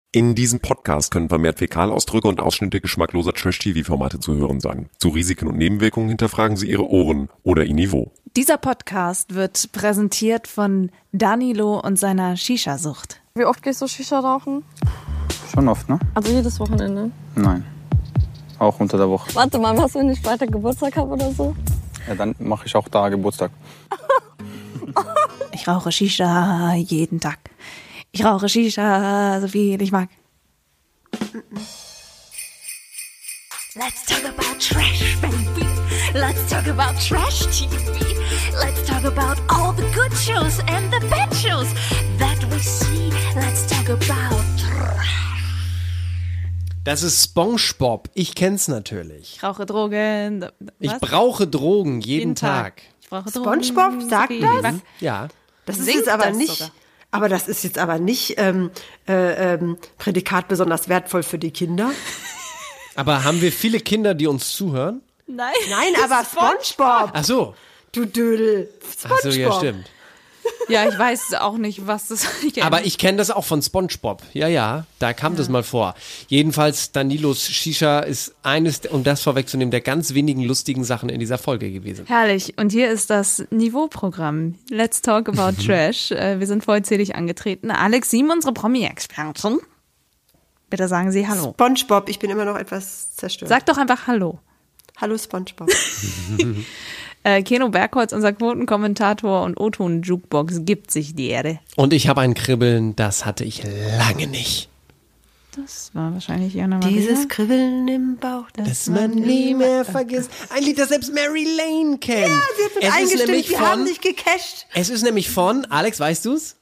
In diesem Podcast können vermehrt Fäkalausdrücke und Ausschnitte geschmackloser Trash-TV-Formate zu hören sein. Zu Risiken und Nebenwirkungen hinterfragen Sie Ihre Ohren oder Ihr Niveau. Dieser Podcast wird präsentiert von Danilo und seiner Shisha-Sucht. Wie oft gehst du Shisha rauchen? Schon oft, ne? Also jedes Wochenende? Nein. Auch unter der Woche. Warte mal, was, wenn ich später Geburtstag habe oder so? Ja, dann mache ich auch da Geburtstag. Ich rauche Shisha jeden Tag. Ich rauche Shisha, so viel ich mag. Let's talk about trash, baby. Let's talk about trash TV. Let's talk about all the good shows and the bad shows that we see. Let's talk about trash. Das ist SpongeBob. Ich kenn's natürlich. Ich rauche Drogen. Was? Ich brauche Drogen jeden Tag. Ich brauche Drogen. SpongeBob sagt das? Ja. Das ist Singt jetzt aber das nicht. sogar. Aber das ist jetzt aber nicht Prädikat besonders wertvoll für die Kinder. Aber haben wir viele Kinder, die uns zuhören? Nein, Nein, aber SpongeBob. Ach so. Du Dödel. SpongeBob. Ach so, ja, stimmt. Ja, ich weiß auch nicht, was das ist. Aber ich kenne das auch von SpongeBob. Ja, da kam das mal vor. Jedenfalls, Danilos Shisha ist eines, um das vorwegzunehmen, der ganz wenigen lustigen Sachen in dieser Folge gewesen. Herrlich. Und hier ist das Niveauprogramm. Let's talk about trash. Wir sind vollzählig angetreten. Alex Sieben, unsere Promi-Expertin. Bitte sagen Sie Hallo. SpongeBob, ich bin immer noch etwas zerstört. Sag doch einfach Hallo. Hallo SpongeBob. Keno Bergholz, unser Quotenkommentator und O-Ton-Jukebox, gibt sich die Ehre. Und ich habe ein Kribbeln, das hatte ich lange nicht. Das war wahrscheinlich Jana Maria. Dieses Kribbeln im Bauch, Dass man nie mehr vergisst. Ein Lied, das selbst Mary Lane kennt. Ja, sie hat mit eingestimmt, wir haben dich gecasht. Es ist nämlich von, Alex, weißt du's?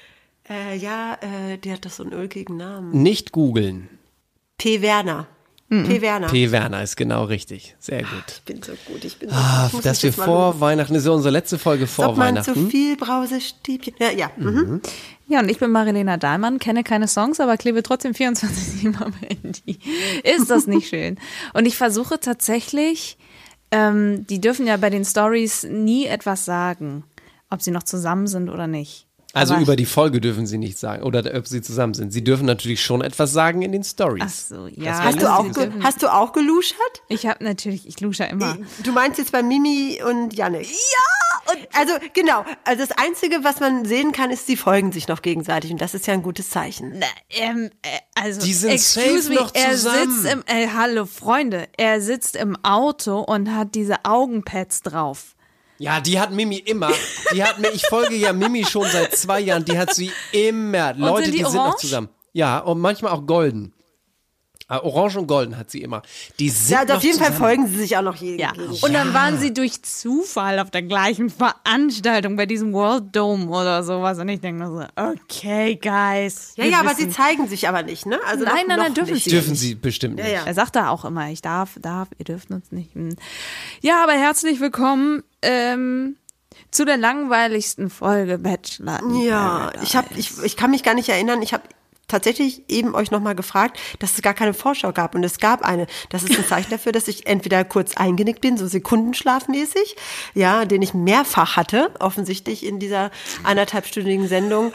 Die hat doch so einen ulkigen Namen. Nicht googeln. P. Werner. P. Werner. P. Werner ist genau richtig. Sehr gut. Ich bin so gut, ich bin so gut. Ich muss Dass mich wir jetzt mal vor los. Weihnachten, das ist ja unsere letzte Folge vor Ob man Weihnachten. zu viel Brausestäbchen. Ja. Mhm. Ja, und ich bin Marilena Dahlmann, kenne keine Songs, aber klebe trotzdem 24/7 am Handy. Ist das nicht schön? Und ich versuche tatsächlich, die dürfen ja bei den Stories nie etwas sagen, ob sie noch zusammen sind oder nicht. Also Aber über die Folge dürfen sie nicht sagen oder ob sie zusammen sind. Sie dürfen natürlich schon etwas sagen in den Stories. Ach so, ja. Hast du auch geluschert? Ich lusche immer. Du meinst jetzt bei Mimi und Yannick? Ja! Also genau, also das Einzige, was man sehen kann, ist, sie folgen sich noch gegenseitig und das ist ja ein gutes Zeichen. Also, Die sind excuse safe me, noch er zusammen. sitzt hallo Freunde, er sitzt im Auto und hat diese Augenpads drauf. Ja, die hat Mimi immer. Ich folge ja Mimi schon seit 2 Jahren. Die hat sie immer. Leute, sind die sind noch orange? zusammen. Ja, und manchmal auch golden. Orange und golden hat sie immer. Die sind Ja, also noch auf jeden Fall zusammen. folgen sie sich auch noch jedem. Ja. gegenseitig. Und dann waren sie durch Zufall auf der gleichen Veranstaltung bei diesem World Dome oder sowas. Und ich denke nur so, okay, guys. Ja, wir aber sie wissen- zeigen sich aber nicht, ne? Also Nein, noch dürfen nicht. sie. Dürfen sie bestimmt nicht. Ja. Er sagt da auch immer, ich darf, ihr dürft uns nicht. Ja, aber herzlich willkommen zu der langweiligsten Folge Bachelor. in Ja, Paradise. ich kann mich gar nicht erinnern. Ich habe tatsächlich eben euch nochmal gefragt, dass es gar keine Vorschau gab. Und es gab eine. Das ist ein Zeichen dafür, dass ich entweder kurz eingenickt bin, so sekundenschlafmäßig, ja, den ich mehrfach hatte, offensichtlich in dieser 1,5-stündigen Sendung.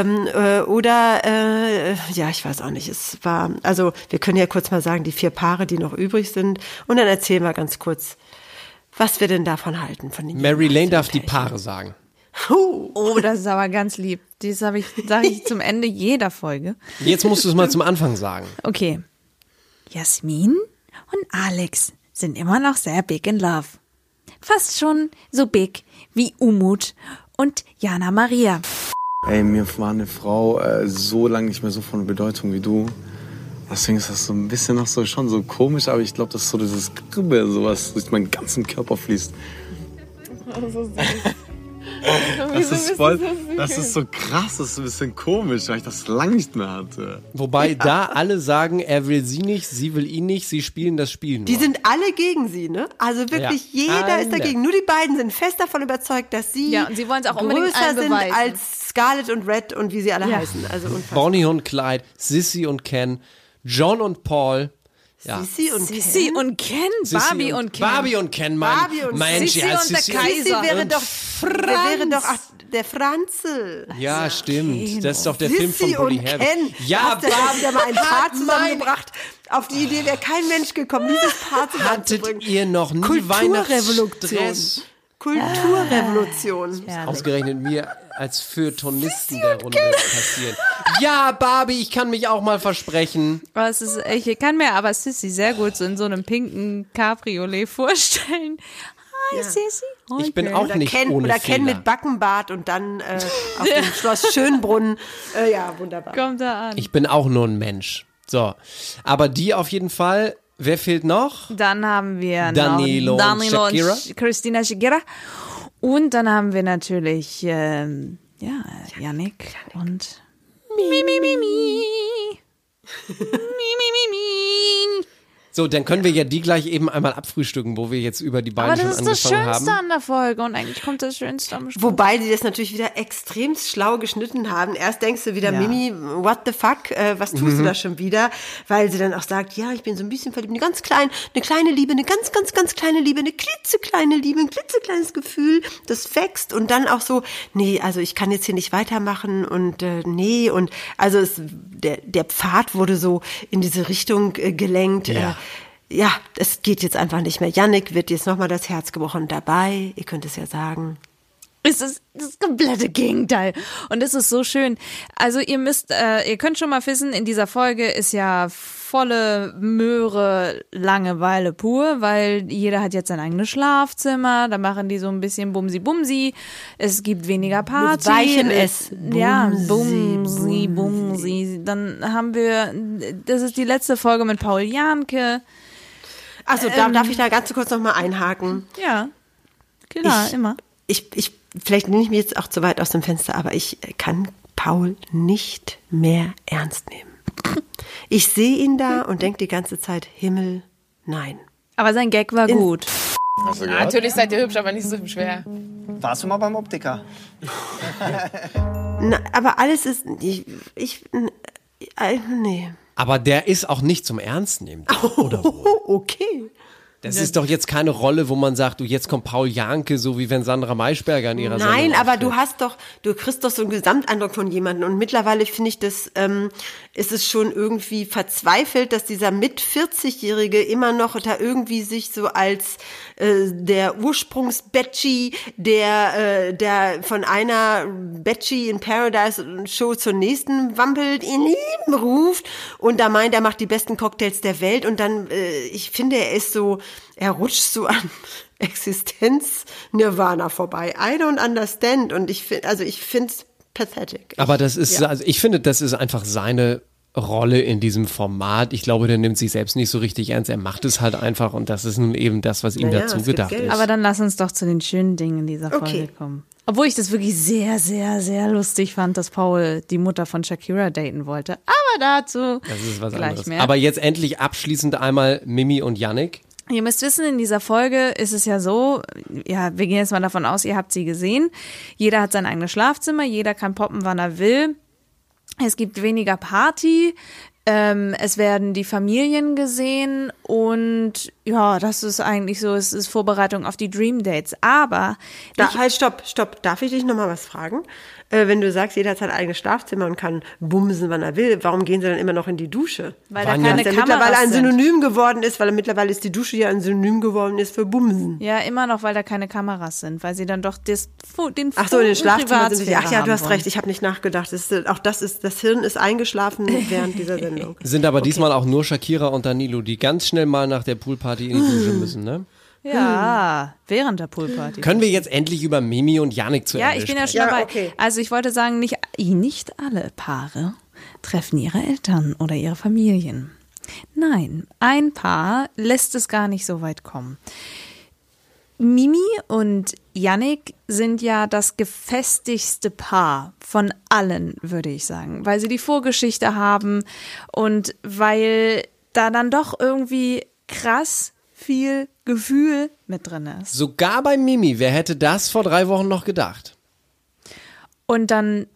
Oder ich weiß auch nicht. Es war, also wir können ja kurz mal sagen, die 4 Paare, die noch übrig sind. Und dann erzählen wir ganz kurz, was wir denn davon halten. Von den Mary Lane darf die Pärchen. Paare sagen. Oh, das ist aber ganz lieb. Das sage ich zum Ende jeder Folge. Jetzt musst du es mal zum Anfang sagen. Okay. Jasmin und Alex sind immer noch sehr big in love. Fast schon so big wie Umut und Jana Maria. Ey, mir war eine Frau so lange nicht mehr so von Bedeutung wie du. Deswegen ist das so ein bisschen noch so schon so komisch, aber ich glaube, das ist so dieses Kribbeln, sowas durch meinen ganzen Körper fließt. Das ist so krass, das ist ein bisschen komisch, weil ich das lange nicht mehr hatte. Wobei da alle sagen, er will sie nicht, sie will ihn nicht, sie spielen das Spiel nur. Die sind alle gegen sie, ne? Also wirklich Ja, jeder ist alle. dagegen. Nur die beiden sind fest davon überzeugt, dass sie, Ja, und sie wollen es auch unbedingt größer allen sind beweisen. als Scarlett und Red und wie sie alle Ja. heißen. Also unfassbar. Bonnie und Clyde, Sissy und Ken, John und Paul, Ja. Sissi und Ken. Barbie und Ken. Barbie und Ken, Barbie und Mensch, Sissi ja, und der Sissi Kaiser. Sissi wäre und doch, Franz. der Franzl. Ja, stimmt. Das ist doch der Film von Sissi Bully und Herbig. Ken. Ja, hast du da wieder mal ein Paar Hat zusammengebracht. Auf die Idee wäre kein Mensch gekommen, dieses Paar zusammenzubringen. Hattet ihr noch nie Weihnachtsstress? Kulturrevolution. Ausgerechnet mir als Feuilletonisten der Runde passieren. Ja, Barbie, ich kann mich auch mal versprechen. Aber es ist, ich kann mir aber Sissi sehr gut so in so einem pinken Cabriolet vorstellen. Hi, Sissi. Ich bin auch nicht ohne Oder Ken Fehler. mit Backenbart und dann auf dem Schloss Schönbrunn. Ja, wunderbar. Kommt da an. Ich bin auch nur ein Mensch. So, aber die auf jeden Fall. Wer fehlt noch? Dann haben wir Danilo noch und Shakira. Christina Shakira. Und dann haben wir natürlich Yannick und Mimi. So, dann können wir ja die gleich eben einmal abfrühstücken, wo wir jetzt über die beiden Aber schon das ist das angefangen Schönste haben. an der Folge und eigentlich kommt das Schönste am Schluss. Wobei die das natürlich wieder extrem schlau geschnitten haben. Erst denkst du wieder, Ja. Mimi, what the fuck, was tust du da schon wieder? Weil sie dann auch sagt, ja, ich bin so ein bisschen verliebt, eine kleine Liebe, eine ganz, ganz, ganz kleine Liebe, eine klitzekleine Liebe, ein klitzekleines Gefühl, das wächst und dann auch so, nee, also ich kann jetzt hier nicht weitermachen und nee, und also der Pfad wurde so in diese Richtung gelenkt. Ja, es geht jetzt einfach nicht mehr. Yannick wird jetzt nochmal das Herz gebrochen dabei. Ihr könnt es ja sagen. Es ist das komplette Gegenteil. Und es ist so schön. Also ihr könnt schon mal wissen, in dieser Folge ist ja volle Möhre Langeweile pur, weil jeder hat jetzt sein eigenes Schlafzimmer, da machen die so ein bisschen Bumsi-Bumsi, es gibt weniger Party. Mit weichem S. Ja, Bumsi. Dann haben wir, das ist die letzte Folge mit Paul Janke. Also darf ich da ganz kurz nochmal einhaken? Ja, klar, immer. Vielleicht nehme ich mich jetzt auch zu weit aus dem Fenster, aber ich kann Paul nicht mehr ernst nehmen. Ich sehe ihn da und denke die ganze Zeit, Himmel, nein. Aber sein Gag war gut. Hast du gehört? Natürlich seid ihr hübsch, aber nicht so schwer. Warst du mal beim Optiker? Na, aber alles ist, nee. Aber der ist auch nicht zum Ernst nehmen. Oder wohl? Okay. Das ist doch jetzt keine Rolle, wo man sagt, du, jetzt kommt Paul Janke, so wie wenn Sandra Maischberger in ihrer Sendung Nein, aber auftritt. du kriegst doch so einen Gesamteindruck von jemandem und mittlerweile finde ich das, ist es schon irgendwie verzweifelt, dass dieser mit 40-Jährige immer noch da irgendwie sich so als der Ursprungs-Betchy, der von einer Betchy in Paradise Show zur nächsten wampelt, ihn lieben ruft und da meint, er macht die besten Cocktails der Welt und dann, ich finde, er rutscht so an Existenz-Nirvana vorbei. I don't understand. Und ich finde es pathetic. Aber das ist, also ich finde, das ist einfach seine Rolle in diesem Format. Ich glaube, der nimmt sich selbst nicht so richtig ernst. Er macht es halt einfach und das ist nun eben das, was ihm Naja, dazu es gibt gedacht Geld. ist. Aber dann lass uns doch zu den schönen Dingen in dieser Folge kommen. Obwohl ich das wirklich sehr, sehr, sehr lustig fand, dass Paul die Mutter von Shakira daten wollte. Aber dazu Das ist was gleich anderes. mehr. Aber jetzt endlich abschließend einmal Mimi und Yannick. Ihr müsst wissen, in dieser Folge ist es ja so, ja, wir gehen jetzt mal davon aus, ihr habt sie gesehen. Jeder hat sein eigenes Schlafzimmer, jeder kann poppen, wann er will. Es gibt weniger Party, es werden die Familien gesehen und ja, das ist eigentlich so, es ist Vorbereitung auf die Dream Dates. Aber Halt, stopp. Darf ich dich nochmal was fragen? Wenn du sagst, jeder hat sein eigenes Schlafzimmer und kann bumsen, wann er will, warum gehen sie dann immer noch in die Dusche? weil da Waren ja- keine Was ja mittlerweile Kameras ein sind. Synonym geworden ist, weil mittlerweile ist die Dusche ja ein Synonym geworden ist für Bumsen. Ja, immer noch, weil da keine Kameras sind, weil sie dann doch den Ach so, in den Schlafzimmern sind sie. Privatsphäre Ach ja, du hast haben recht, ich habe nicht nachgedacht. Das Hirn ist eingeschlafen während dieser Sendung. Sind aber diesmal auch nur Shakira und Danilo, die ganz schnell mal nach der Poolparty in die Dusche müssen, ne? Ja, während der Poolparty. Können wir jetzt endlich über Mimi und Yannick zu Ja, Ende ich bin ja sprechen? schon dabei. okay. Also ich wollte sagen, nicht alle Paare treffen ihre Eltern oder ihre Familien. Nein, ein Paar lässt es gar nicht so weit kommen. Mimi und Yannick sind ja das gefestigste Paar von allen, würde ich sagen, weil sie die Vorgeschichte haben und weil da dann doch irgendwie krass viel Gefühl mit drin ist. Sogar bei Mimi, wer hätte das vor 3 Wochen noch gedacht? Und dann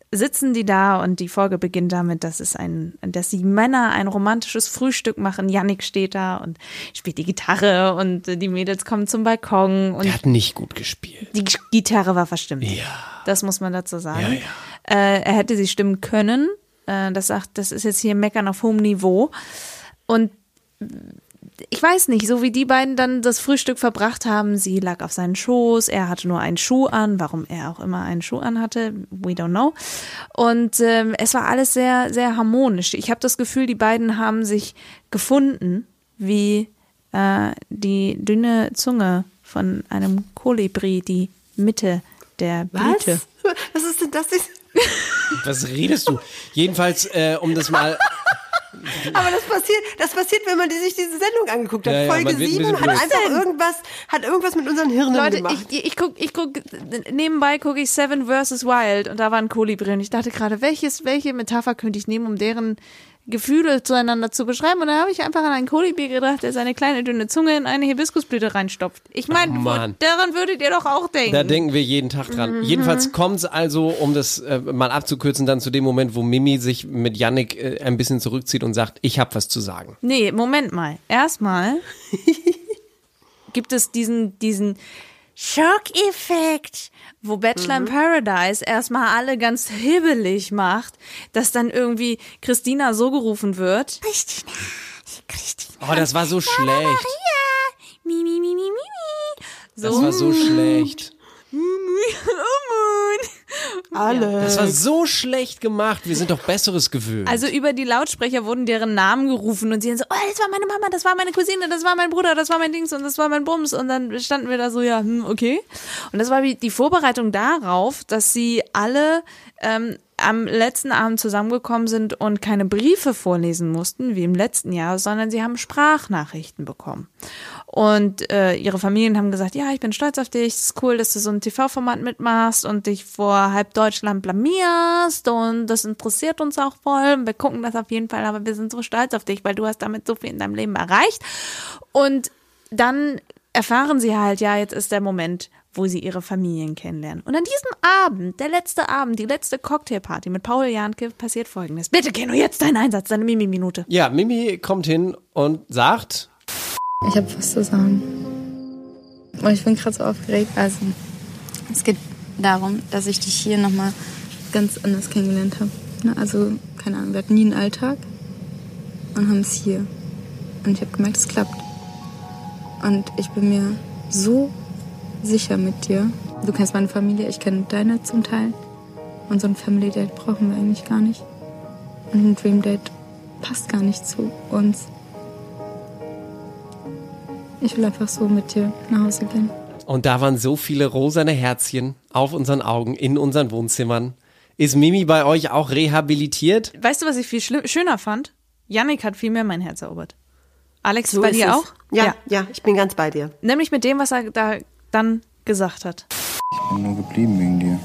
sitzen die da und die Folge beginnt damit, dass die Männer ein romantisches Frühstück machen. Yannick steht da und spielt die Gitarre und die Mädels kommen zum Balkon. Und Er hat nicht gut gespielt. die Gitarre war verstimmt. Ja. Das muss man dazu sagen. Ja. Er hätte sie stimmen können. Das ist jetzt hier Meckern auf hohem Niveau. Und ich weiß nicht, so wie die beiden dann das Frühstück verbracht haben, sie lag auf seinen Schoß, er hatte nur einen Schuh an, warum er auch immer einen Schuh an hatte, we don't know. Und es war alles sehr, sehr harmonisch. Ich habe das Gefühl, die beiden haben sich gefunden, wie die dünne Zunge von einem Kolibri, die Mitte der Blüte. Was ist denn das? Was redest du? Jedenfalls, um das mal... Aber das passiert, wenn man sich diese Sendung angeguckt hat. Ja, Folge man wird ein 7 bisschen hat einfach irgendwas mit unseren Hirnen Leute, gemacht. nebenbei gucke ich Seven vs. Wild und da war ein Kolibri und ich dachte gerade, welche Metapher könnte ich nehmen, um deren Gefühle zueinander zu beschreiben, und da habe ich einfach an einen Kolibri gedacht, der seine kleine dünne Zunge in eine Hibiskusblüte reinstopft. Ich meine, daran würdet ihr doch auch denken. Da denken wir jeden Tag dran. Jedenfalls kommt es also, um das mal abzukürzen, dann zu dem Moment, wo Mimi sich mit Yannick ein bisschen zurückzieht und sagt, ich habe was zu sagen. Nee, Moment mal. Erstmal gibt es diesen Schockeffekt, wo Bachelor in Paradise erstmal alle ganz hibbelig macht, dass dann irgendwie Christina so gerufen wird. Christina. Oh, das war so schlecht. Maria. Mi. So. Das war so schlecht. Alle. Das war so schlecht gemacht. Wir sind doch Besseres gewöhnt. Also über die Lautsprecher wurden deren Namen gerufen und sie haben so, oh, das war meine Mama, das war meine Cousine, das war mein Bruder, das war mein Dings und das war mein Bums. Und dann standen wir da so, ja, okay. Und das war wie die Vorbereitung darauf, dass sie alle am letzten Abend zusammengekommen sind und keine Briefe vorlesen mussten, wie im letzten Jahr, sondern sie haben Sprachnachrichten bekommen. Und ihre Familien haben gesagt, ja, ich bin stolz auf dich, es ist cool, dass du so ein TV-Format mitmachst und dich vor halb Deutschland blamierst und das interessiert uns auch voll. Wir gucken das auf jeden Fall, aber wir sind so stolz auf dich, weil du hast damit so viel in deinem Leben erreicht. Und dann erfahren sie halt, ja, jetzt ist der Moment, wo sie ihre Familien kennenlernen. Und an diesem Abend, der letzte Abend, die letzte Cocktailparty mit Paul Janke, passiert Folgendes. Bitte, Keno, jetzt deinen Einsatz, deine Mimi-Minute. Ja, Mimi kommt hin und sagt... Ich habe was zu sagen. Und ich bin gerade so aufgeregt. Also, es geht darum, dass ich dich hier nochmal ganz anders kennengelernt habe. Also, keine Ahnung, wir hatten nie einen Alltag und haben es hier. Und ich habe gemerkt, es klappt. Und ich bin mir so sicher mit dir. Du kennst meine Familie, ich kenne deine zum Teil. Und so ein Family Date brauchen wir eigentlich gar nicht. Und ein Dream Date passt gar nicht zu uns. Ich will einfach so mit dir nach Hause gehen. Und da waren so viele rosane Herzchen auf unseren Augen, in unseren Wohnzimmern. Ist Mimi bei euch auch rehabilitiert? Weißt du, was ich viel schöner fand? Yannick hat viel mehr mein Herz erobert. Alex, So bei ist dir es. auch? Ja, ich bin ganz bei dir. Nämlich mit dem, was er da dann gesagt hat. Ich bin nur geblieben wegen dir.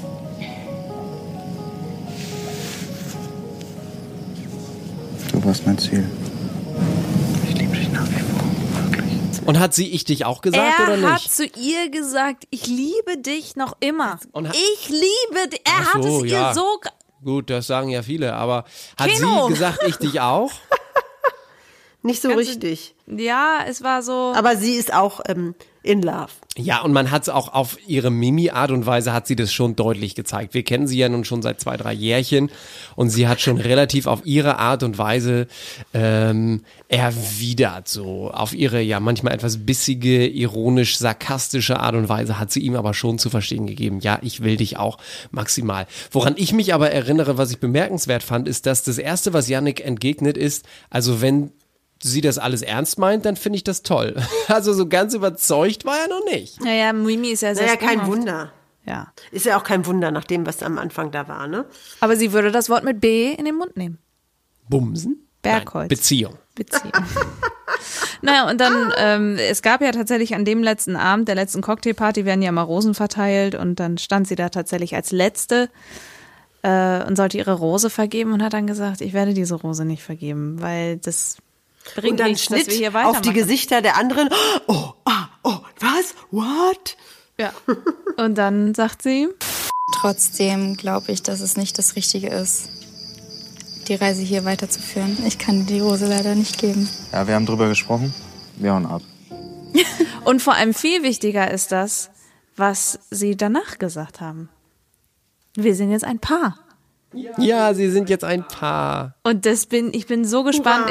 Du warst mein Ziel. Ich liebe dich nach wie vor, wirklich. Und hat sie ich dich auch gesagt oder nicht? Er hat zu ihr gesagt, ich liebe dich noch immer. Ich liebe dich. Er Ach hat so, es ja. ihr so... Gut, das sagen ja viele, aber hat Keno. sie gesagt, ich dich auch? Nicht so richtig. Ja, es war so... Aber sie ist auch in love. Ja, und man hat es auch auf ihre Mimi-Art und Weise hat sie das schon deutlich gezeigt. Wir kennen sie ja nun schon seit 2-3 Jährchen und sie hat schon relativ auf ihre Art und Weise erwidert, so auf ihre ja manchmal etwas bissige, ironisch, sarkastische Art und Weise hat sie ihm aber schon zu verstehen gegeben, ja, ich will dich auch maximal. Woran ich mich aber erinnere, was ich bemerkenswert fand, ist, dass das Erste, was Yannick entgegnet ist, also wenn sie das alles ernst meint, dann finde ich das toll. Also so ganz überzeugt war er noch nicht. Naja, Mimi ist ja sehr Naja, kein sprunghaft. Wunder. Ja. Ist ja auch kein Wunder, nach dem, was am Anfang da war, ne? Aber sie würde das Wort mit B in den Mund nehmen. Bumsen? Bergholz. Nein, Beziehung. Naja, und dann, es gab ja tatsächlich an dem letzten Abend, der letzten Cocktailparty, werden ja mal Rosen verteilt und dann stand sie da tatsächlich als Letzte und sollte ihre Rose vergeben und hat dann gesagt, ich werde diese Rose nicht vergeben, weil das bringt Und dann nichts, dass Schnitt wir hier weitermachen. auf die Gesichter der anderen. Oh, was? What? Ja. Und dann sagt sie, Trotzdem glaube ich, dass es nicht das Richtige ist, die Reise hier weiterzuführen. Ich kann dir die Rose leider nicht geben. Ja, wir haben drüber gesprochen. Wir hauen ab. Und vor allem viel wichtiger ist das, was sie danach gesagt haben. Wir sind jetzt ein Paar. Ja, sie sind jetzt ein Paar. Und ich bin so gespannt.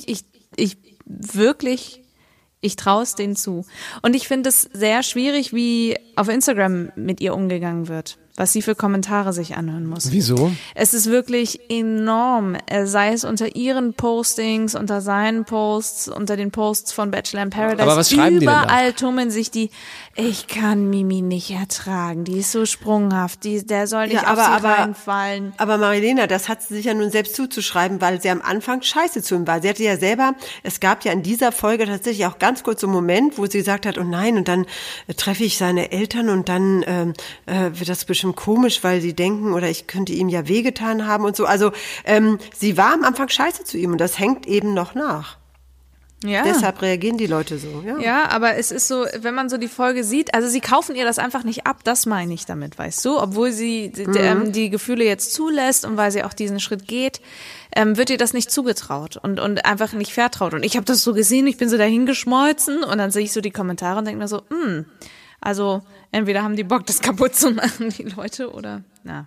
Ich traue es denen zu. Und ich finde es sehr schwierig, wie auf Instagram mit ihr umgegangen wird. Was sie für Kommentare sich anhören muss. Wieso? Es ist wirklich enorm. Sei es unter ihren Postings, unter seinen Posts, unter den Posts von Bachelor in Paradise. Aber was schreiben die denn da? Überall tummeln sich die, ich kann Mimi nicht ertragen, die ist so sprunghaft, der soll nicht auf sie reinfallen. Aber Marilena, das hat sie sich ja nun selbst zuzuschreiben, weil sie am Anfang scheiße zu ihm war. Sie hatte ja selber, es gab ja in dieser Folge tatsächlich auch ganz kurz so einen Moment, wo sie gesagt hat, oh nein, und dann treffe ich seine Eltern und dann wird das bestimmt komisch, weil sie denken, oder ich könnte ihm ja wehgetan haben und so. Also sie war am Anfang scheiße zu ihm und das hängt eben noch nach. Ja. Deshalb reagieren die Leute so. Ja, aber es ist so, wenn man so die Folge sieht, also sie kaufen ihr das einfach nicht ab, das meine ich damit, weißt du? Obwohl sie die Gefühle jetzt zulässt und weil sie auch diesen Schritt geht, wird ihr das nicht zugetraut und einfach nicht vertraut. Und ich habe das so gesehen, ich bin so dahingeschmolzen und dann sehe ich so die Kommentare und denke mir so, also entweder haben die Bock, das kaputt zu machen, die Leute, oder, na.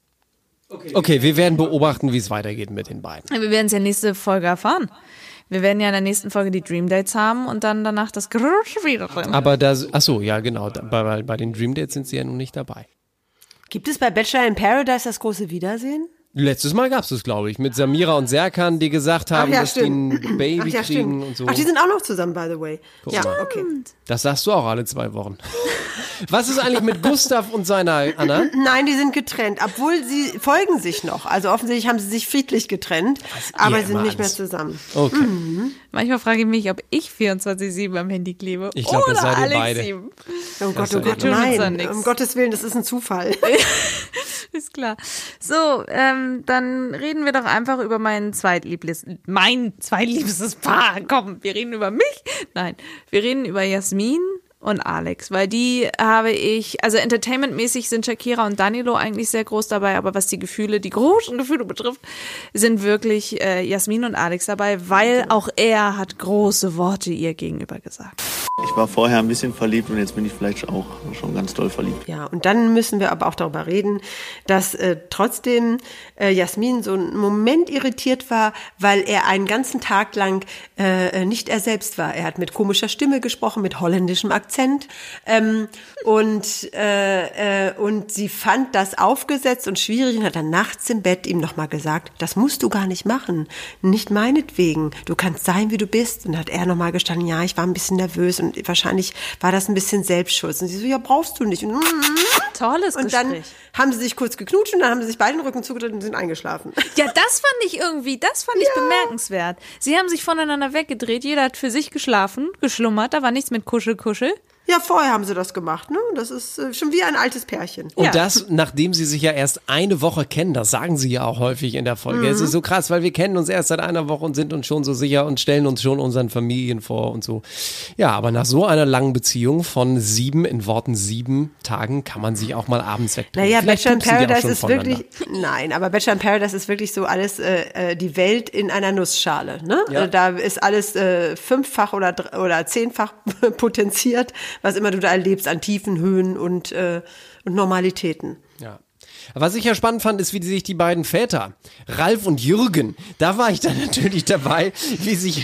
Okay, wir werden beobachten, wie es weitergeht mit den beiden. Wir werden es ja nächste Folge erfahren. Wir werden ja in der nächsten Folge die Dream Dates haben und dann danach das große Wiedersehen. Aber ja genau, bei den Dream Dates sind sie ja nun nicht dabei. Gibt es bei Bachelor in Paradise das große Wiedersehen? Letztes Mal gab es das, glaube ich, mit Samira und Serkan, die gesagt haben, dass die ein Baby kriegen und so. Ach, die sind auch noch zusammen, by the way. Guck ja, mal. okay. Das sagst du auch alle 2 Wochen. Was ist eigentlich mit Gustav und seiner Anna? Nein, die sind getrennt, obwohl sie folgen sich noch. Also offensichtlich haben sie sich friedlich getrennt, aber sind nicht mehr zusammen. Okay. Manchmal frage ich mich, ob ich 24/7 am Handy klebe. Ich glaube, das seid ihr Alex beide. 7. Oh Gott, nein. Um Gottes Willen, das ist ein Zufall. Ist klar. So, dann reden wir doch einfach über mein zweitliebstes Paar. Komm, wir reden über mich. Nein, wir reden über Jasmin und Alex, weil die habe ich, also entertainmentmäßig sind Shakira und Danilo eigentlich sehr groß dabei, aber was die großen Gefühle betrifft, sind wirklich Jasmin und Alex dabei, weil auch er hat große Worte ihr gegenüber gesagt. Ich war vorher ein bisschen verliebt und jetzt bin ich vielleicht auch schon ganz doll verliebt. Ja, und dann müssen wir aber auch darüber reden, dass trotzdem Jasmin so einen Moment irritiert war, weil er einen ganzen Tag lang nicht er selbst war. Er hat mit komischer Stimme gesprochen, mit holländischem Akzent und sie fand das aufgesetzt und schwierig und hat dann nachts im Bett ihm nochmal gesagt, das musst du gar nicht machen, nicht meinetwegen, du kannst sein, wie du bist. Und hat er nochmal gestanden, ja, ich war ein bisschen nervös und wahrscheinlich war das ein bisschen Selbstschutz. Und sie so, ja, brauchst du nicht. Tolles und Gespräch. Dann haben sie sich kurz geknutscht und dann haben sie sich beide den Rücken zugedreht und sind eingeschlafen. Ja, das fand ich bemerkenswert. Sie haben sich voneinander weggedreht, jeder hat für sich geschlafen, geschlummert, da war nichts mit Kuschel. Ja, vorher haben sie das gemacht, ne? Das ist schon wie ein altes Pärchen. Und das, nachdem sie sich ja erst eine Woche kennen, das sagen sie ja auch häufig in der Folge. Es ist so krass, weil wir kennen uns erst seit einer Woche und sind uns schon so sicher und stellen uns schon unseren Familien vor und so. Ja, aber nach so einer langen Beziehung von 7 Tagen kann man sich auch mal abends wegdrehen. Naja, Vielleicht Bachelor in pupsen die auch Paradise schon ist voneinander. wirklich, nein, aber Bachelor in Paradise ist wirklich so alles, die Welt in einer Nussschale, ne? Ja. Da ist alles 5-fach oder 10-fach potenziert, was immer du da erlebst an Tiefen, Höhen und Normalitäten. Ja. Was ich ja spannend fand, ist, wie sich die beiden Väter, Ralf und Jürgen, da war ich dann natürlich dabei, wie sich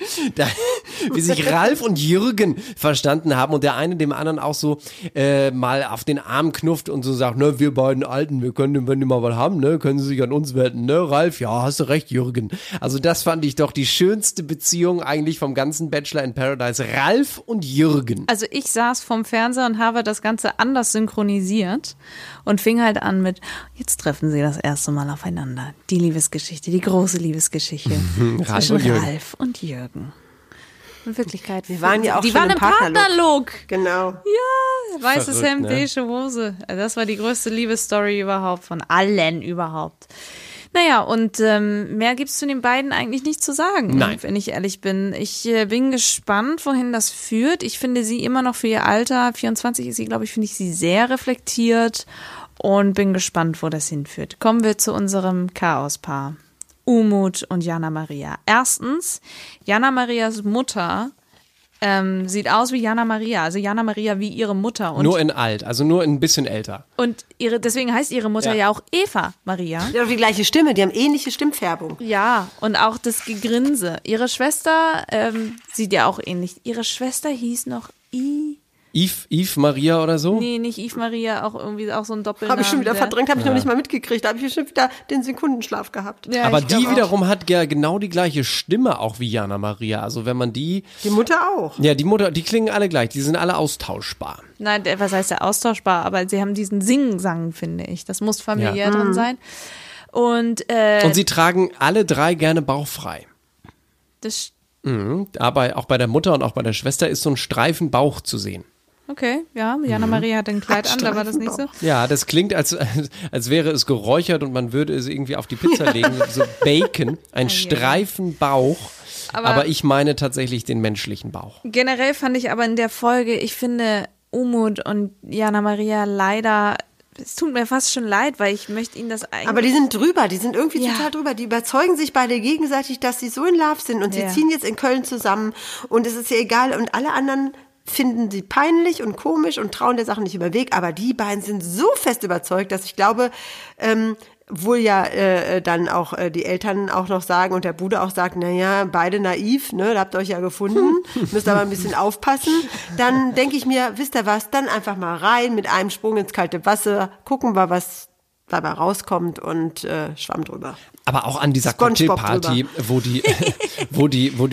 Ralf und Jürgen verstanden haben und der eine dem anderen auch so mal auf den Arm knufft und so sagt, ne, wir beiden Alten, wir können, wenn die mal was haben, ne, können sie sich an uns wenden, ne, Ralf, ja, hast du recht, Jürgen. Also das fand ich doch die schönste Beziehung eigentlich vom ganzen Bachelor in Paradise, Ralf und Jürgen. Also ich saß vorm Fernseher und habe das Ganze anders synchronisiert und fing halt an mit, jetzt treffen sie das erste Mal aufeinander. Die Liebesgeschichte, die große Liebesgeschichte zwischen Ralf und Jürgen. In Wirklichkeit, wir waren ja auch die schon waren im Partnerlook. Genau. Ja, weißes Verrückt, Hemd, ne? beige Hose. Also das war die größte Liebesstory überhaupt, von allen überhaupt. Naja, und mehr gibt's zu den beiden eigentlich nicht zu sagen, Nein. wenn ich ehrlich bin. Ich bin gespannt, wohin das führt. Ich finde sie immer noch für ihr Alter, 24 ist sie, glaube ich, finde ich sie sehr reflektiert und bin gespannt, wo das hinführt. Kommen wir zu unserem Chaospaar. Umut und Jana Maria. Erstens, Jana Marias Mutter sieht aus wie Jana Maria, also Jana Maria wie ihre Mutter. Und nur in alt, also nur ein bisschen älter. Und deswegen heißt ihre Mutter ja auch Eva Maria. Die haben die gleiche Stimme, die haben ähnliche Stimmfärbung. Ja, und auch das Gegrinse. Ihre Schwester sieht ja auch ähnlich. Ihre Schwester hieß noch Yves Maria oder so? Nee, nicht Yves Maria, auch irgendwie auch so ein Doppelnamen. Habe ich schon wieder verdrängt, habe ich noch nicht mal mitgekriegt. Da habe ich schon wieder den Sekundenschlaf gehabt. Ja, aber die wiederum hat ja genau die gleiche Stimme auch wie Jana Maria. Also wenn man die Mutter auch. Ja, die Mutter, die klingen alle gleich. Die sind alle austauschbar. Nein, was heißt der austauschbar? Aber sie haben diesen Sing-Sang, finde ich. Das muss familiär drin sein. Und sie tragen alle 3 gerne bauchfrei. Das Aber auch bei der Mutter und auch bei der Schwester ist so ein Streifen Bauch zu sehen. Okay, ja, Jana Maria hat ein Kleid an, da war das nicht so. Ja, das klingt, als wäre es geräuchert und man würde es irgendwie auf die Pizza legen. So Bacon, ein Streifen Bauch. Aber ich meine tatsächlich den menschlichen Bauch. Generell fand ich aber in der Folge, ich finde Umut und Jana Maria leider, es tut mir fast schon leid, weil ich möchte ihnen das eigentlich... Aber die sind drüber, die sind irgendwie total drüber. Die überzeugen sich beide gegenseitig, dass sie so in Love sind und sie ziehen jetzt in Köln zusammen und es ist ja egal und alle anderen finden sie peinlich und komisch und trauen der Sache nicht über den Weg, aber die beiden sind so fest überzeugt, dass ich glaube, wohl ja dann auch die Eltern auch noch sagen und der Bruder auch sagt, naja, beide naiv, ne, da habt ihr euch ja gefunden, müsst aber ein bisschen aufpassen. Dann denke ich mir, wisst ihr was, dann einfach mal rein mit einem Sprung ins kalte Wasser, gucken wir, was dabei rauskommt und Schwamm drüber. Aber auch an dieser Cocktailparty, wo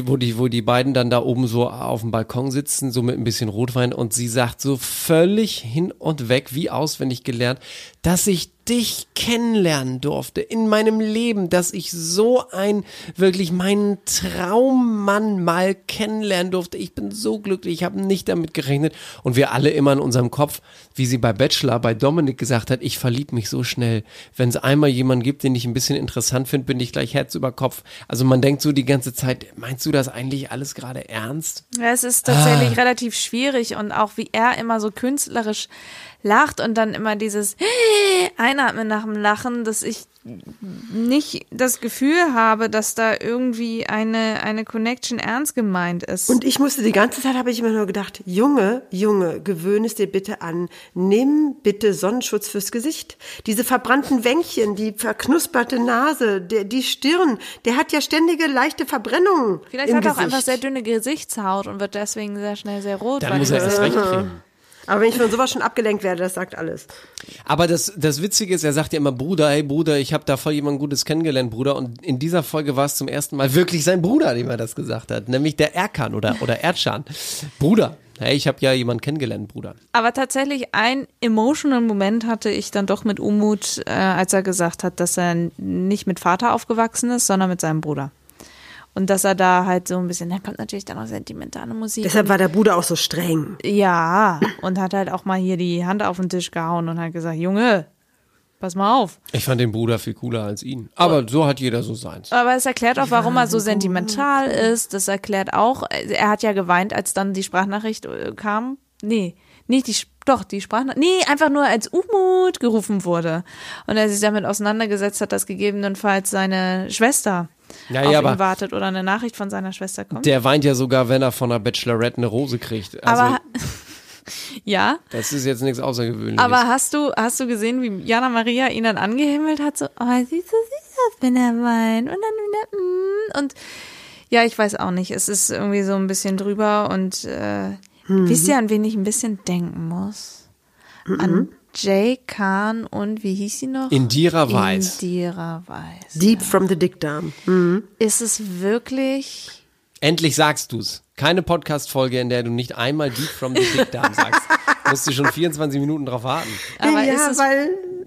die beiden dann da oben so auf dem Balkon sitzen, so mit ein bisschen Rotwein und sie sagt so völlig hin und weg, wie auswendig gelernt, dass ich dich kennenlernen durfte in meinem Leben, dass ich so wirklich meinen Traummann mal kennenlernen durfte. Ich bin so glücklich, ich habe nicht damit gerechnet. Und wir alle immer in unserem Kopf, wie sie bei Bachelor, bei Dominik gesagt hat, ich verliebe mich so schnell. Wenn es einmal jemanden gibt, den ich ein bisschen interessant finde, bin ich gleich Herz über Kopf. Also man denkt so die ganze Zeit, meinst du das eigentlich alles gerade ernst? Ja, es ist tatsächlich relativ schwierig und auch wie er immer so künstlerisch lacht und dann immer dieses Einatmen nach dem Lachen, dass ich nicht das Gefühl habe, dass da irgendwie eine Connection ernst gemeint ist. Und ich musste die ganze Zeit, habe ich immer nur gedacht, Junge, gewöhne es dir bitte an. Nimm bitte Sonnenschutz fürs Gesicht. Diese verbrannten Wänkchen, die verknusperte Nase, die Stirn, der hat ja ständige leichte Verbrennungen. Vielleicht hat er auch einfach sehr dünne Gesichtshaut und wird deswegen sehr schnell sehr rot. Dann muss er erst recht kriegen. Aber wenn ich von sowas schon abgelenkt werde, das sagt alles. Aber das Witzige ist, er sagt ja immer, Bruder, hey Bruder, ich habe da voll jemand Gutes kennengelernt, Bruder. Und in dieser Folge war es zum ersten Mal wirklich sein Bruder, dem er das gesagt hat. Nämlich der Erkan oder Erdschan. Bruder, hey, ich habe ja jemanden kennengelernt, Bruder. Aber tatsächlich ein emotional Moment hatte ich dann doch mit Umut, als er gesagt hat, dass er nicht mit Vater aufgewachsen ist, sondern mit seinem Bruder. Und dass er da halt so ein bisschen, da kommt natürlich dann auch sentimentale Musik. Deshalb war der Bruder auch so streng. Ja, und hat halt auch mal hier die Hand auf den Tisch gehauen und hat gesagt, Junge, pass mal auf. Ich fand den Bruder viel cooler als ihn. Aber so hat jeder so seins. Aber es erklärt auch, warum er so sentimental ist. Das erklärt auch, er hat ja geweint, als dann die Sprachnachricht kam. Nee, nicht die Sprachnachricht. Nee, einfach nur als Umut gerufen wurde. Und er sich damit auseinandergesetzt hat, dass gegebenenfalls seine Schwester auf ihn wartet oder eine Nachricht von seiner Schwester kommt. Der weint ja sogar, wenn er von einer Bachelorette eine Rose kriegt. Also, aber ja. Das ist jetzt nichts Außergewöhnliches. Aber hast du gesehen, wie Jana Maria ihn dann angehimmelt hat? So, oh, er sieht so süß aus, wenn er weint. Und dann wieder, und ja, ich weiß auch nicht. Es ist irgendwie so ein bisschen drüber und wisst ihr, an wen ich ein bisschen denken muss? An Jay Khan und wie hieß sie noch? Indira Weiss. Indira Weiss. Deep from the Dickdarm. Ist es wirklich... Endlich sagst du's. Keine Podcast-Folge, in der du nicht einmal Deep from the Dickdarm sagst. Musst du schon 24 Minuten drauf warten. Aber ja, ist es... weil...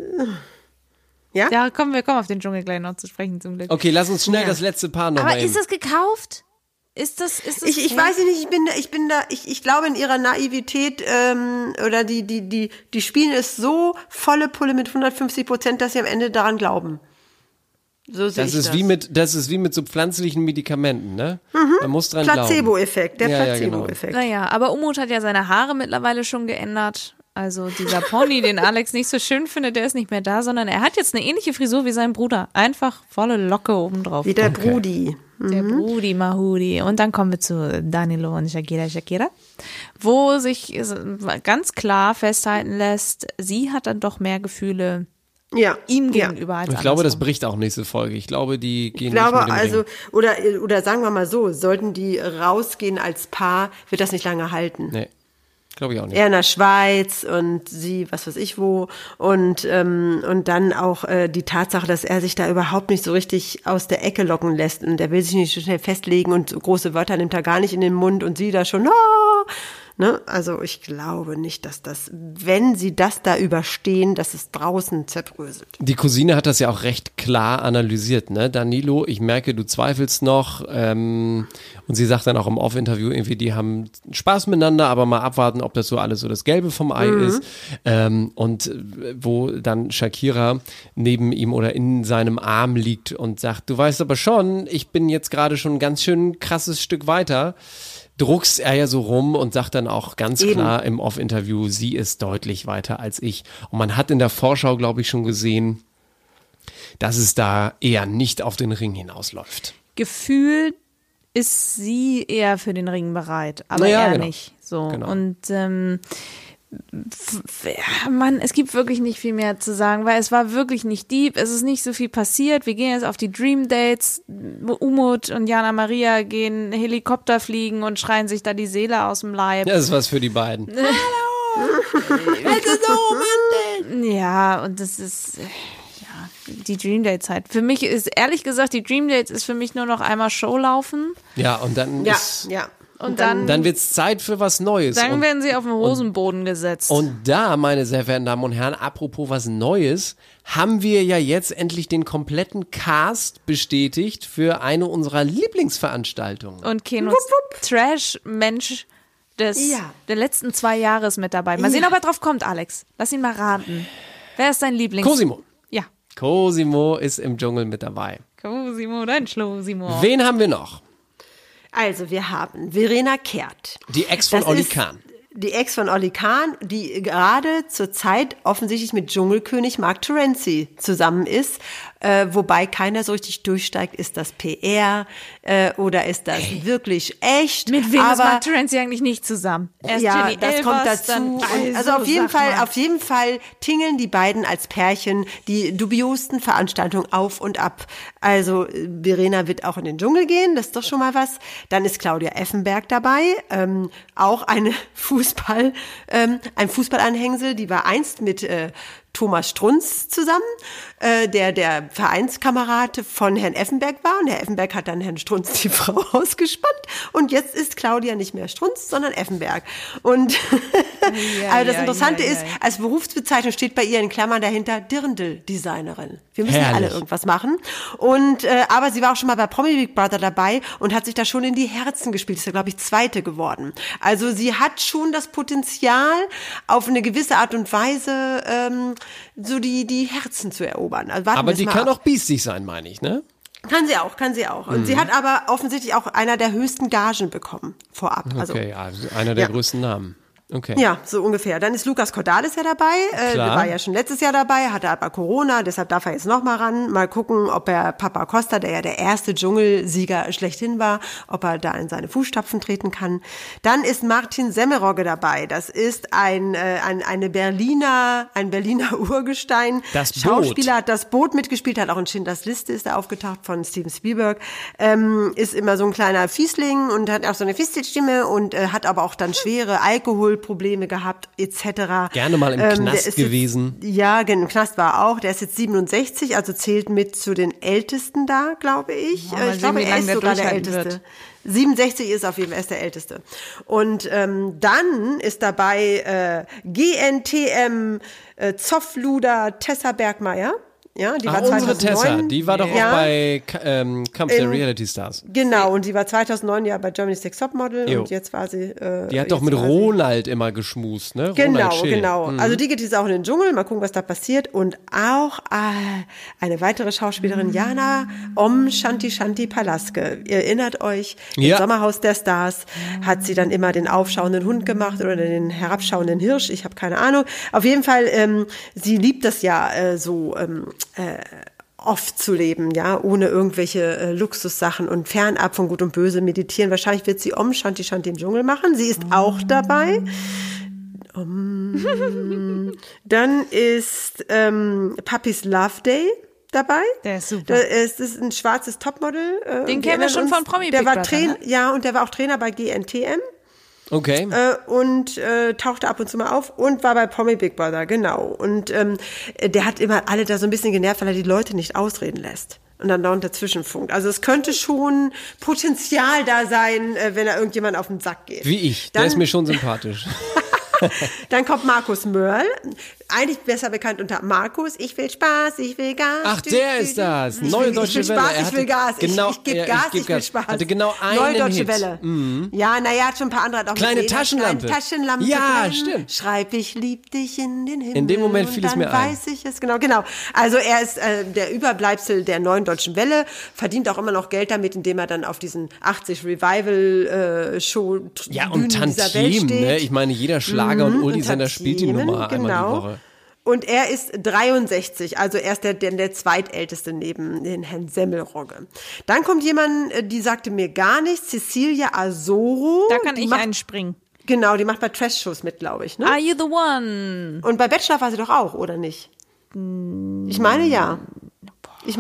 Ja? Ja, wir kommen auf den Dschungel gleich noch zu sprechen, zum Glück. Okay, lass uns schnell das letzte Paar noch mal Aber ist das gekauft? Ist das ich weiß nicht, ich glaube in ihrer Naivität oder die spielen es so volle Pulle mit 150%, dass sie am Ende daran glauben. So sehe ich das. Das ist wie mit so pflanzlichen Medikamenten, ne? Man muss dran Placebo-Effekt, glauben. der Placebo-Effekt. Naja, aber Umut hat ja seine Haare mittlerweile schon geändert. Also dieser Pony, den Alex nicht so schön findet, der ist nicht mehr da, sondern er hat jetzt eine ähnliche Frisur wie sein Bruder. Einfach volle Locke obendrauf. Wie der Brudi. Der Brudi Mahudi. Und dann kommen wir zu Danilo und Shakira, wo sich ganz klar festhalten lässt, sie hat dann doch mehr Gefühle ihm gegenüber als Ich glaube, das bricht auch nächste Folge. Ich glaube, die gehen Ich glaube, nicht mit dem Ring. oder sagen wir mal so, sollten die rausgehen als Paar, wird das nicht lange halten. Nee. Glaube ich auch nicht. Er in der Schweiz und sie, was weiß ich wo. Und dann auch die Tatsache, dass er sich da überhaupt nicht so richtig aus der Ecke locken lässt. Und er will sich nicht so schnell festlegen und so große Wörter nimmt er gar nicht in den Mund und sie da schon, ne? Also ich glaube nicht, dass das, wenn sie das da überstehen, dass es draußen zerbröselt. Die Cousine hat das ja auch recht klar analysiert, ne? Danilo, ich merke, du zweifelst noch. Und sie sagt dann auch im Off-Interview irgendwie, die haben Spaß miteinander, aber mal abwarten, ob das so alles so das Gelbe vom Ei ist. Und wo dann Shakira neben ihm oder in seinem Arm liegt und sagt, du weißt aber schon, ich bin jetzt gerade schon ein ganz schön krasses Stück weiter. Druckst er ja so rum und sagt dann auch ganz klar im Off-Interview, sie ist deutlich weiter als ich. Und man hat in der Vorschau, glaube ich, schon gesehen, dass es da eher nicht auf den Ring hinausläuft. Gefühlt ist sie eher für den Ring bereit, aber er nicht. So. Genau. Und Mann, es gibt wirklich nicht viel mehr zu sagen, weil es war wirklich nicht deep, es ist nicht so viel passiert. Wir gehen jetzt auf die Dream Dates. Umut und Jana Maria gehen Helikopter fliegen und schreien sich da die Seele aus dem Leib. Das ist was für die beiden. Hallo! Es ist so romantisch! Ja, und das ist die Dream Dates halt. Für mich ist, ehrlich gesagt, die Dream Dates ist für mich nur noch einmal Show laufen. Ja, und dann Und dann wird es Zeit für was Neues. Dann werden sie auf den Hosenboden gesetzt. Und da, meine sehr verehrten Damen und Herren, apropos was Neues, haben wir ja jetzt endlich den kompletten Cast bestätigt für eine unserer Lieblingsveranstaltungen. Und Kenos Trash-Mensch der letzten 2 Jahre ist mit dabei. Mal sehen, ob er drauf kommt, Alex. Lass ihn mal raten. Wer ist dein Lieblings... Cosimo. Ja. Cosimo ist im Dschungel mit dabei. Cosimo, dein Schlosimo. Wen haben wir noch? Also wir haben Verena Kehrt. Die Ex von Olli Kahn. Die Ex von Olli Kahn, die gerade zur Zeit offensichtlich mit Dschungelkönig Mark Terenzi zusammen ist, wobei keiner so richtig durchsteigt, ist das PR oder ist das wirklich echt? Mit wem ist Mark Terenzi eigentlich nicht zusammen? Erst ja, Jenny das Elvers, kommt dazu. dann, Also auf jeden Fall tingeln die beiden als Pärchen die dubiosten Veranstaltungen auf und ab. Also Verena wird auch in den Dschungel gehen, das ist doch schon mal was. Dann ist Claudia Effenberg dabei, auch ein Fußballanhängsel, die war einst mit Thomas Strunz zusammen, der Vereinskamerad von Herrn Effenberg war. Und Herr Effenberg hat dann Herrn Strunz die Frau ausgespannt. Und jetzt ist Claudia nicht mehr Strunz, sondern Effenberg. Und also das Interessante ist, als Berufsbezeichnung steht bei ihr in Klammern dahinter Dirndl-Designerin. Wir müssen ja alle irgendwas machen. Und aber sie war auch schon mal bei Promi Big Brother dabei und hat sich da schon in die Herzen gespielt. Ist ja, glaube ich, Zweite geworden. Also sie hat schon das Potenzial, auf eine gewisse Art und Weise so die Herzen zu erobern. Also aber die kann auch biestig sein, meine ich, ne? Kann sie auch. Und sie hat aber offensichtlich auch einer der höchsten Gagen bekommen vorab. Okay, also einer der größten Namen. Okay. Ja, so ungefähr. Dann ist Lukas Cordalis ja dabei. Der war ja schon letztes Jahr dabei, hatte aber Corona, deshalb darf er jetzt noch mal ran. Mal gucken, ob er Papa Costa, der ja der erste Dschungelsieger schlechthin war, ob er da in seine Fußstapfen treten kann. Dann ist Martin Semmelrogge dabei. Das ist ein Berliner Urgestein. Das Boot. Schauspieler, hat das Boot mitgespielt, hat auch in Schindlers Liste ist er aufgetaucht von Steven Spielberg. Ist immer so ein kleiner Fiesling und hat auch so eine Fistelstimme und hat aber auch dann schwere Alkoholprobleme gehabt, etc. Gerne mal im Knast gewesen. Im Knast war er auch. Der ist jetzt 67, also zählt mit zu den Ältesten da, glaube ich. Ich glaube, er ist sogar der Älteste. 67 ist auf jeden Fall der Älteste. Und dann ist dabei GNTM Zoffluder Tessa Bergmeier. Ja, die war unsere 2009. Tessa, die war doch auch bei Kampf der Reality Stars. Genau, und die war 2009 ja bei Germany's Next Topmodel Jo. und jetzt war sie... Die hat doch mit Ronald immer geschmust, ne? Genau, Ronald Schill. genau. Mhm. Also die geht jetzt auch in den Dschungel, mal gucken, was da passiert. Und auch eine weitere Schauspielerin, Jana Shanti Palaske. Ihr erinnert euch, im Sommerhaus der Stars hat sie dann immer den aufschauenden Hund gemacht oder den herabschauenden Hirsch, ich habe keine Ahnung. Auf jeden Fall, sie liebt das ja oft zu leben, ja, ohne irgendwelche Luxussachen und fernab von Gut und Böse meditieren. Wahrscheinlich wird sie Shanti im Dschungel machen. Sie ist auch dabei. Dann ist Puppies Love Day dabei. Der ist super. Das ist ein schwarzes Topmodel. Den kennen wir schon von Promi Big Brother, ne? Ja, und der war auch Trainer bei GNTM. Okay. Und tauchte ab und zu mal auf und war bei Promi Big Brother, genau. Und der hat immer alle da so ein bisschen genervt, weil er die Leute nicht ausreden lässt. Und dann dauernd dazwischen funkt. Also es könnte schon Potenzial da sein, wenn er irgendjemand auf den Sack geht. Wie ich, der ist mir schon sympathisch. Dann kommt Markus Mörl, eigentlich besser bekannt unter Markus. Ich will Spaß, ich will Gas. Ach, der ist das. Neue Deutsche Welle. Ich will Gas, genau, ich gebe Gas, ich will Spaß. Hatte genau einen Neue Deutsche Hit. Welle. Mhm. Ja, naja, hat schon ein paar andere. Hat auch Kleine mit Taschenlampe. Taschenlampe. Ja, drin. stimmt. Schreib, ich lieb dich in den Himmel. In dem Moment fiel es mir ein. Weiß ich es, genau. Also er ist der Überbleibsel der Neuen Deutschen Welle, verdient auch immer noch Geld damit, indem er dann auf diesen 80 Revival-Show ja, und Tantiem, ne? Ich meine, jeder Schlager- und Oldie-Sender spielt die Nummer einmal die Woche. Und er ist 63, also er ist der zweitälteste neben den Herrn Semmelrogge. Dann kommt jemand, die sagte mir gar nichts, Cecilia Asoro. Da kann ich einspringen. Genau, die macht bei Trash-Shows mit, glaube ich. Ne? Are you the one? Und bei Bachelor war sie doch auch, oder nicht? Ich meine ja. Ich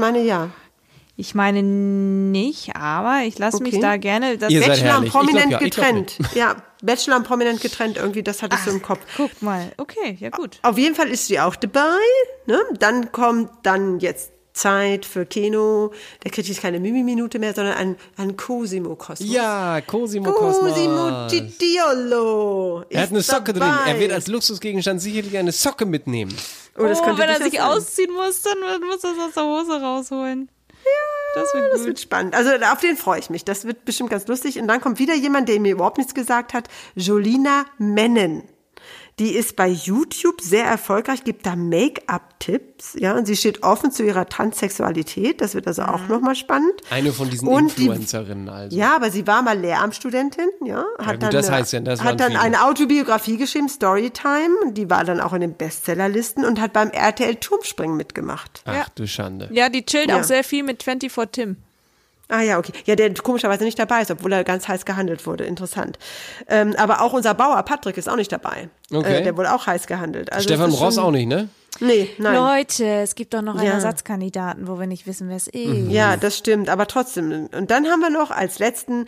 meine nicht, aber ich lasse mich da gerne... Das Bachelor und Prominent getrennt. Ja, Bachelor und Prominent getrennt, irgendwie, das hatte ich so im Kopf. Guck mal, okay, ja gut. Auf jeden Fall ist sie auch dabei. Ne? Dann kommt jetzt Zeit für Keno. Der kriegt jetzt keine Mimi-Minute mehr, sondern ein Cosimo-Kosmos. Ja, Cosimo-Kosmos. Cosimo Cidiolo. Er hat eine Socke drin. Er wird als Luxusgegenstand sicherlich eine Socke mitnehmen. Wenn er sich ausziehen muss, dann muss er es aus der Hose rausholen. Ja, das wird spannend. Also auf den freue ich mich. Das wird bestimmt ganz lustig. Und dann kommt wieder jemand, der mir überhaupt nichts gesagt hat. Jolina Mennen. Die ist bei YouTube sehr erfolgreich, gibt da Make-up-Tipps, ja, und sie steht offen zu ihrer Transsexualität. Das wird also auch nochmal spannend. Eine von diesen Influencerinnen also. Ja, aber sie war mal Lehramtsstudentin, ja. Hat dann eine Autobiografie geschrieben, Storytime. Die war dann auch in den Bestsellerlisten und hat beim RTL Turmspringen mitgemacht. Ach du Schande. Ja, die chillt auch sehr viel mit 24 Tim. Ah ja, okay. Ja, der komischerweise nicht dabei ist, obwohl er ganz heiß gehandelt wurde. Interessant. Aber auch unser Bauer Patrick ist auch nicht dabei. Okay. Der wurde auch heiß gehandelt. Also Stefan Ross auch nicht, ne? Nee, nein. Leute, es gibt doch noch einen Ersatzkandidaten, wo wir nicht wissen, wer es ist. Ja, das stimmt, aber trotzdem. Und dann haben wir noch als letzten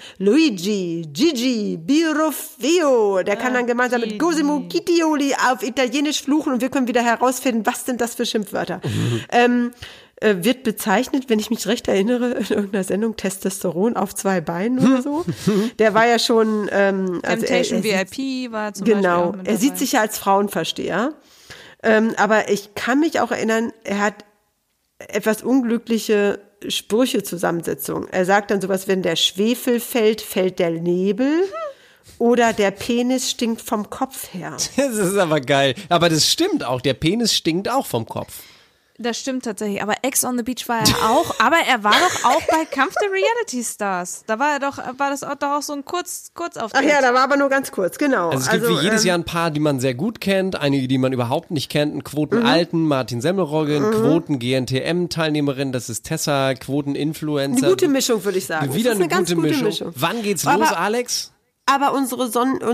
Gigi Birofeo. Der kann dann gemeinsam mit Cosimo Cidioli auf Italienisch fluchen und wir können wieder herausfinden, was sind das für Schimpfwörter. Wird bezeichnet, wenn ich mich recht erinnere, in irgendeiner Sendung Testosteron auf 2 Beinen oder so. Der war ja schon... Temptation VIP war zum Beispiel auch mit dabei. Er sieht sich ja als Frauenversteher. Aber ich kann mich auch erinnern, er hat etwas unglückliche Sprüche-Zusammensetzung. Er sagt dann sowas, wenn der Schwefel fällt, fällt der Nebel. Oder der Penis stinkt vom Kopf her. Das ist aber geil. Aber das stimmt auch. Der Penis stinkt auch vom Kopf. Das stimmt tatsächlich, aber Ex on the Beach war er auch, aber er war doch auch bei Kampf der Reality Stars. Da war das doch auch so ein Kurzauftritt. Ach ja, da war aber nur ganz kurz, genau. Also es gibt wie jedes Jahr ein paar, die man sehr gut kennt, einige, die man überhaupt nicht kennt. Ein Quoten-Alten, Martin Semmelrogge, ein Quoten-GNTM-Teilnehmerin, das ist Tessa, Quoten-Influencer. Eine gute Mischung, würde ich sagen. Wieder eine gute Mischung. Wann geht's los, Alex? Aber unsere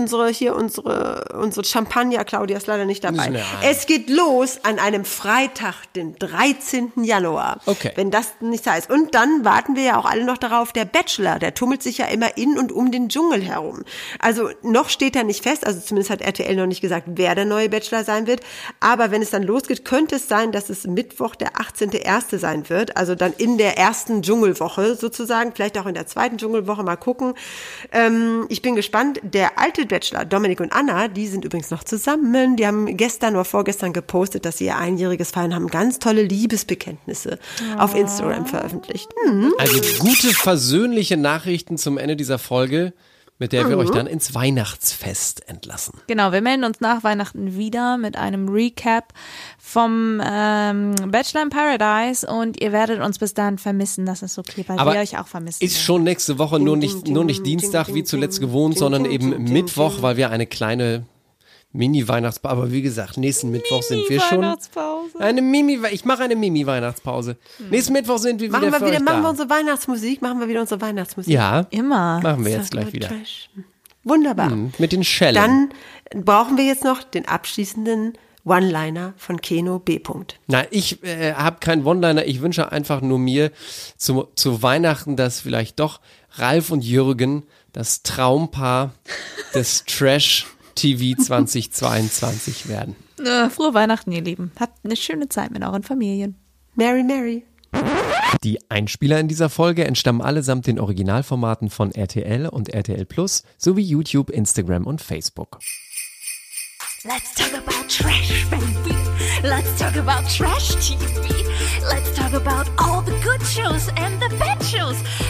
Champagner, Claudia, ist leider nicht dabei. Es geht los an einem Freitag, den 13. Januar. Okay. Wenn das nicht heißt. Und dann warten wir ja auch alle noch darauf, der Bachelor, der tummelt sich ja immer in und um den Dschungel herum. Also noch steht er nicht fest, also zumindest hat RTL noch nicht gesagt, wer der neue Bachelor sein wird. Aber wenn es dann losgeht, könnte es sein, dass es Mittwoch der 18.01. sein wird. Also dann in der ersten Dschungelwoche sozusagen, vielleicht auch in der zweiten Dschungelwoche, mal gucken. Ich bin gespannt. gespannt. Der alte Bachelor, Dominik und Anna, die sind übrigens noch zusammen. Die haben gestern oder vorgestern gepostet, dass sie ihr Einjähriges feiern, haben ganz tolle Liebesbekenntnisse auf Instagram veröffentlicht. Also gute, versöhnliche Nachrichten zum Ende dieser Folge, mit der wir euch dann ins Weihnachtsfest entlassen. Genau, wir melden uns nach Weihnachten wieder mit einem Recap vom Bachelor in Paradise und ihr werdet uns bis dahin vermissen, das ist okay, weil wir euch auch vermissen. Ist schon nächste Woche nur nicht Dienstag wie zuletzt gewohnt, sondern eben Mittwoch, weil wir eine kleine Mini-Weihnachtspause, aber wie gesagt, nächsten Mittwoch sind wir schon. Ich mache eine Mini-Weihnachtspause. Nächsten Mittwoch sind wir wieder für euch da. Machen wir unsere Weihnachtsmusik? Ja. Immer. Machen wir jetzt gleich wieder. Wunderbar. Mit den Schellen. Dann brauchen wir jetzt noch den abschließenden One-Liner von Keno B. Na, ich habe keinen One-Liner. Ich wünsche einfach nur mir zu Weihnachten, dass vielleicht doch Ralf und Jürgen das Traumpaar des Trash TV 2022 werden. Frohe Weihnachten, ihr Lieben. Habt eine schöne Zeit mit euren Familien. Merry, Merry. Die Einspieler in dieser Folge entstammen allesamt den Originalformaten von RTL und RTL Plus sowie YouTube, Instagram und Facebook. Let's talk about trash, baby. Let's talk about trash TV. Let's talk about all the good shows and the bad shows